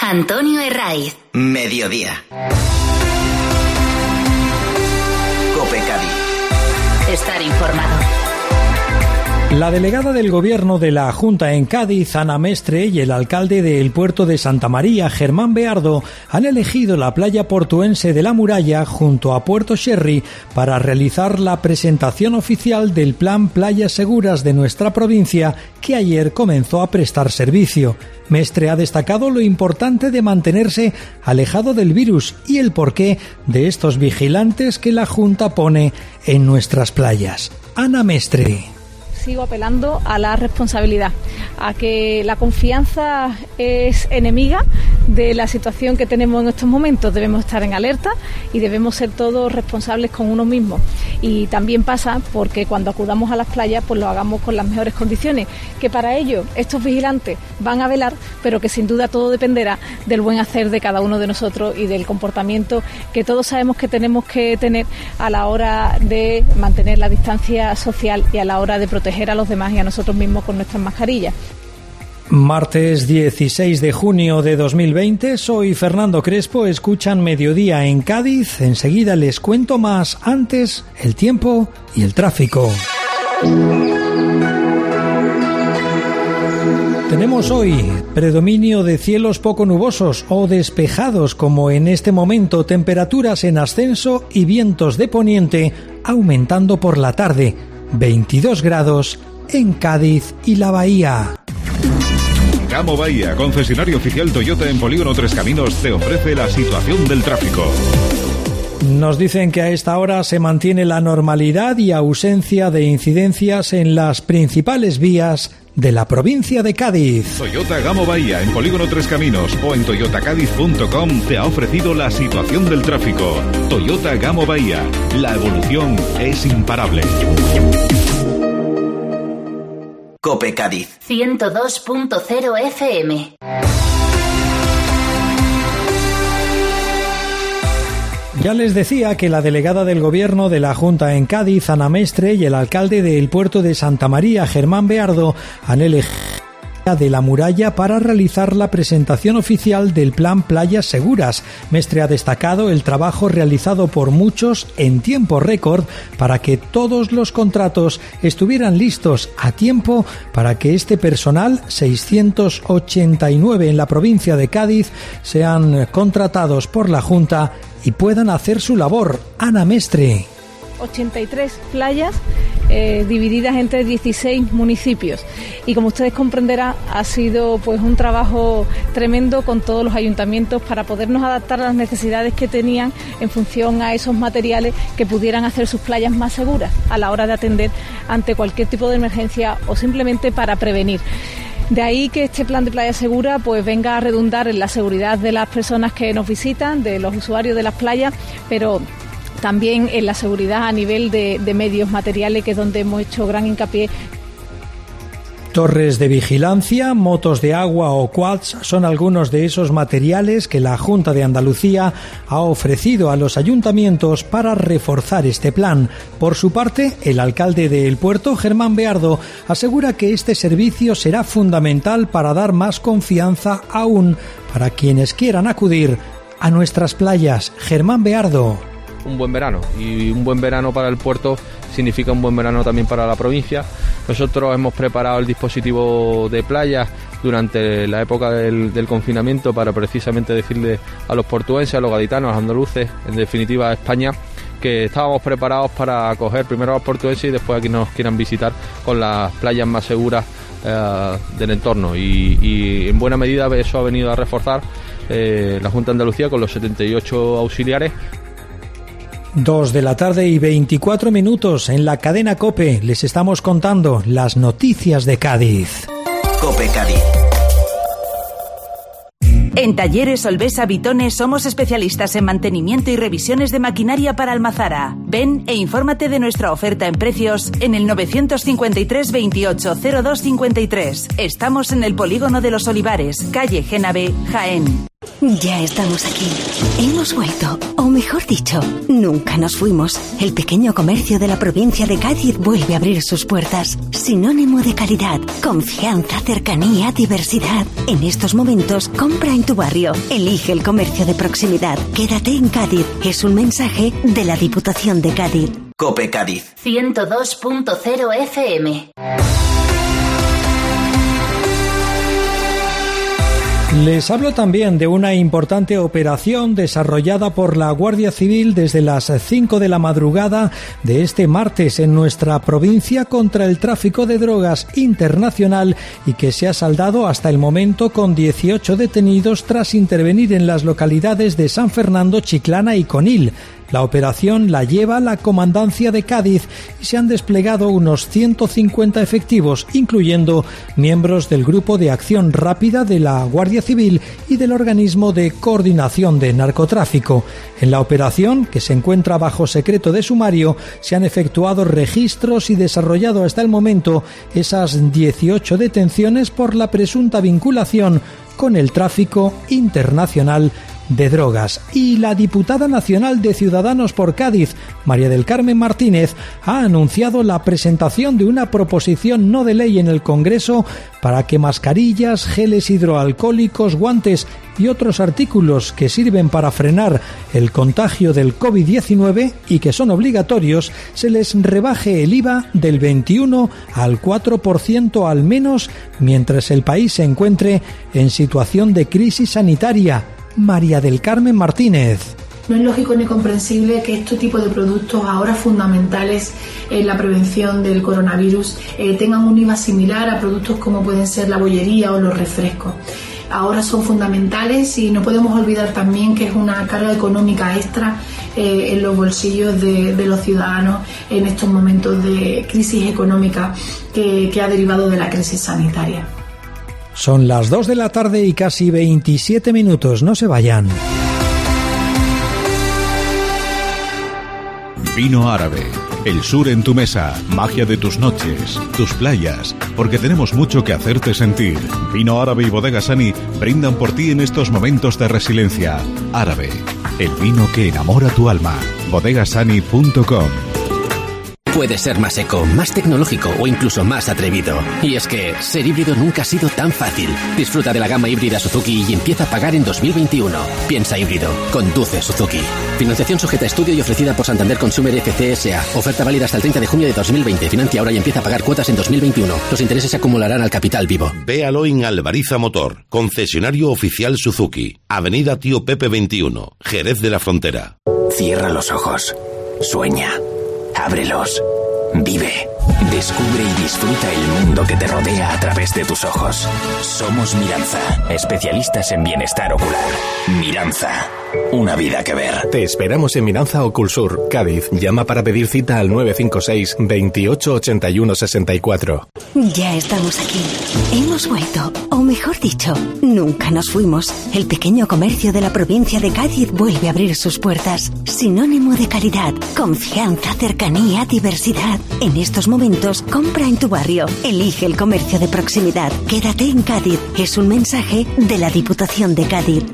Antonio Herraiz. Mediodía. COPE Cádiz. Estar informado. La delegada del Gobierno de la Junta en Cádiz, Ana Mestre, y el alcalde del puerto de Santa María, Germán Beardo, han elegido la playa portuense de La Muralla junto a Puerto Sherry para realizar la presentación oficial del Plan Playas Seguras de nuestra provincia, que ayer comenzó a prestar servicio. Mestre ha destacado lo importante de mantenerse alejado del virus y el porqué de estos vigilantes que la Junta pone en nuestras playas. Ana Mestre. Sigo apelando a la responsabilidad, a que la confianza es enemiga de la situación que tenemos en estos momentos. Debemos estar en alerta y debemos ser todos responsables con uno mismo. Y también pasa porque cuando acudamos a las playas, pues lo hagamos con las mejores condiciones, que para ello estos vigilantes van a velar, pero que sin duda todo dependerá del buen hacer de cada uno de nosotros y del comportamiento que todos sabemos que tenemos que tener a la hora de mantener la distancia social y a la hora de proteger a los demás y a nosotros mismos con nuestras mascarillas. Martes 16 de junio de 2020, soy Fernando Crespo, escuchan Mediodía en Cádiz. Enseguida les cuento más, antes el tiempo y el tráfico. Tenemos hoy predominio de cielos poco nubosos o despejados, como en este momento, temperaturas en ascenso y vientos de poniente aumentando por la tarde. 22 grados en Cádiz y la Bahía. Gamo Bahía, concesionario oficial Toyota en Polígono Tres Caminos, te ofrece la situación del tráfico. Nos dicen que a esta hora se mantiene la normalidad y ausencia de incidencias en las principales vías de la provincia de Cádiz. Toyota Gamo Bahía en Polígono Tres Caminos o en toyotacadiz.com te ha ofrecido la situación del tráfico. Toyota Gamo Bahía, la evolución es imparable. COPE Cádiz 102.0 FM. Ya les decía que la delegada del Gobierno de la Junta en Cádiz, Ana Mestre, y el alcalde del puerto de Santa María, Germán Beardo, han elegido de La Muralla para realizar la presentación oficial del Plan Playas Seguras. Mestre ha destacado el trabajo realizado por muchos en tiempo récord para que todos los contratos estuvieran listos a tiempo para que este personal, 689 en la provincia de Cádiz, sean contratados por la Junta y puedan hacer su labor. Ana Mestre. 83 playas divididas entre 16 municipios y, como ustedes comprenderán, ha sido pues un trabajo tremendo con todos los ayuntamientos para podernos adaptar a las necesidades que tenían en función a esos materiales que pudieran hacer sus playas más seguras a la hora de atender ante cualquier tipo de emergencia o simplemente para prevenir. De ahí que este plan de playa segura pues venga a redundar en la seguridad de las personas que nos visitan, de los usuarios de las playas, pero también en la seguridad a nivel de medios materiales, que es donde hemos hecho gran hincapié. Torres de vigilancia, motos de agua o quads son algunos de esos materiales que la Junta de Andalucía ha ofrecido a los ayuntamientos para reforzar este plan. Por su parte, el alcalde del puerto, Germán Beardo, asegura que este servicio será fundamental para dar más confianza aún para quienes quieran acudir a nuestras playas. Germán Beardo. Un buen verano, y un buen verano para el puerto significa un buen verano también para la provincia. Nosotros hemos preparado el dispositivo de playas durante la época del confinamiento para precisamente decirle a los portuenses, a los gaditanos, a los andaluces, en definitiva a España, que estábamos preparados para acoger primero a los portuenses y después a quienes nos quieran visitar con las playas más seguras del entorno, y en buena medida eso ha venido a reforzar la Junta de Andalucía con los 78 auxiliares. 2 de la tarde y 24 minutos en la cadena COPE. Les estamos contando las noticias de Cádiz. COPE Cádiz. En Talleres Olvesa Vitones somos especialistas en mantenimiento y revisiones de maquinaria para Almazara. Ven e infórmate de nuestra oferta en precios en el 953 28 02 53. Estamos en el Polígono de los Olivares, calle Génave, Jaén. Ya estamos aquí. Hemos vuelto, o mejor dicho, nunca nos fuimos. El pequeño comercio de la provincia de Cádiz vuelve a abrir sus puertas. Sinónimo de calidad, confianza, cercanía, diversidad. En estos momentos, compra en tu barrio. Elige el comercio de proximidad. Quédate en Cádiz. Es un mensaje de la Diputación de Cádiz. COPE Cádiz 102.0 FM. Les hablo también de una importante operación desarrollada por la Guardia Civil desde las 5 de la madrugada de este martes en nuestra provincia contra el tráfico de drogas internacional y que se ha saldado hasta el momento con 18 detenidos tras intervenir en las localidades de San Fernando, Chiclana y Conil. La operación la lleva la Comandancia de Cádiz y se han desplegado unos 150 efectivos, incluyendo miembros del Grupo de Acción Rápida de la Guardia Civil y del Organismo de Coordinación de Narcotráfico. En la operación, que se encuentra bajo secreto de sumario, se han efectuado registros y desarrollado hasta el momento esas 18 detenciones por la presunta vinculación con el tráfico internacional de drogas. Y la diputada nacional de Ciudadanos por Cádiz, María del Carmen Martínez, ha anunciado la presentación de una proposición no de ley en el Congreso para que mascarillas, geles hidroalcohólicos, guantes y otros artículos que sirven para frenar el contagio del COVID-19 y que son obligatorios, se les rebaje el IVA del 21 al 4% al menos mientras el país se encuentre en situación de crisis sanitaria. María del Carmen Martínez. No es lógico ni comprensible que este tipo de productos, ahora fundamentales en la prevención del coronavirus, tengan un IVA similar a productos como pueden ser la bollería o los refrescos. Ahora son fundamentales y no podemos olvidar también que es una carga económica extra en los bolsillos de los ciudadanos en estos momentos de crisis económica que ha derivado de la crisis sanitaria. Son las 2 de la tarde y casi 27 minutos. No se vayan. Vino Árabe. El sur en tu mesa, magia de tus noches, tus playas, porque tenemos mucho que hacerte sentir. Vino Árabe y Bodega Sani brindan por ti en estos momentos de resiliencia. Árabe, el vino que enamora tu alma. Bodegasani.com. Puede ser más eco, más tecnológico o incluso más atrevido. Y es que ser híbrido nunca ha sido tan fácil. Disfruta de la gama híbrida Suzuki y empieza a pagar en 2021. Piensa híbrido. Conduce Suzuki. Financiación sujeta a estudio y ofrecida por Santander Consumer FC S.A. Oferta válida hasta el 30 de junio de 2020. Financia ahora y empieza a pagar cuotas en 2021. Los intereses se acumularán al capital vivo. Véalo en Alvariza Motor, concesionario oficial Suzuki. Avenida Tío Pepe 21, Jerez de la Frontera. Cierra los ojos. Sueña. Ábrelos. Vive. Descubre y disfruta el mundo que te rodea a través de tus ojos. Somos Miranza, especialistas en bienestar ocular. Miranza, una vida que ver. Te esperamos en Miranza Oculsur, Cádiz. Llama para pedir cita al 956 28 81 64. Ya estamos aquí. Hemos vuelto, o mejor dicho, nunca nos fuimos. El pequeño comercio de la provincia de Cádiz vuelve a abrir sus puertas. Sinónimo de calidad, confianza, cercanía, diversidad. En estos momentos, compra en tu barrio. Elige el comercio de proximidad. Quédate en Cádiz. Es un mensaje de la Diputación de Cádiz.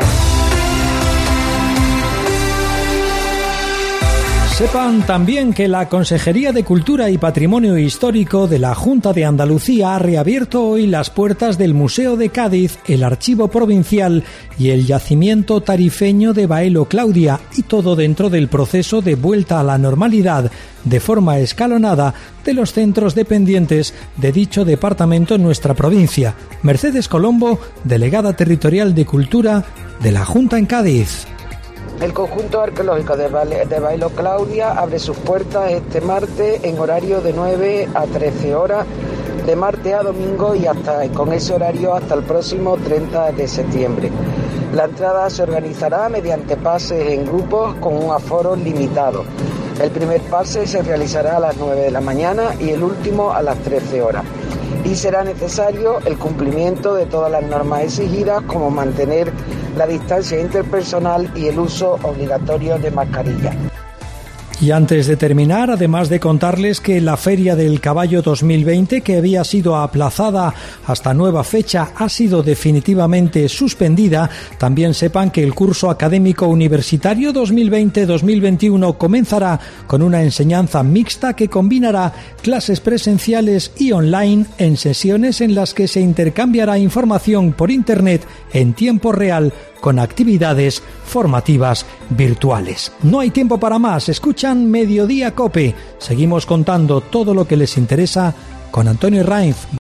Sepan también que la Consejería de Cultura y Patrimonio Histórico de la Junta de Andalucía ha reabierto hoy las puertas del Museo de Cádiz, el Archivo Provincial y el Yacimiento Tarifeño de Baelo Claudia, y todo dentro del proceso de vuelta a la normalidad de forma escalonada de los centros dependientes de dicho departamento en nuestra provincia. Mercedes Colombo, delegada territorial de Cultura de la Junta en Cádiz. El conjunto arqueológico de Baelo Claudia abre sus puertas este martes en horario de 9 a 13 horas, de martes a domingo y con ese horario hasta el próximo 30 de septiembre. La entrada se organizará mediante pases en grupos con un aforo limitado. El primer pase se realizará a las 9 de la mañana y el último a las 13 horas. Y será necesario el cumplimiento de todas las normas exigidas, como mantener la distancia interpersonal y el uso obligatorio de mascarilla. Y antes de terminar, además de contarles que la Feria del Caballo 2020, que había sido aplazada hasta nueva fecha, ha sido definitivamente suspendida, también sepan que el curso académico universitario 2020-2021 comenzará con una enseñanza mixta que combinará clases presenciales y online en sesiones en las que se intercambiará información por Internet en tiempo real con actividades formativas virtuales. No hay tiempo para más, escuchan Mediodía Cope. Seguimos contando todo lo que les interesa con Antonio Rainz.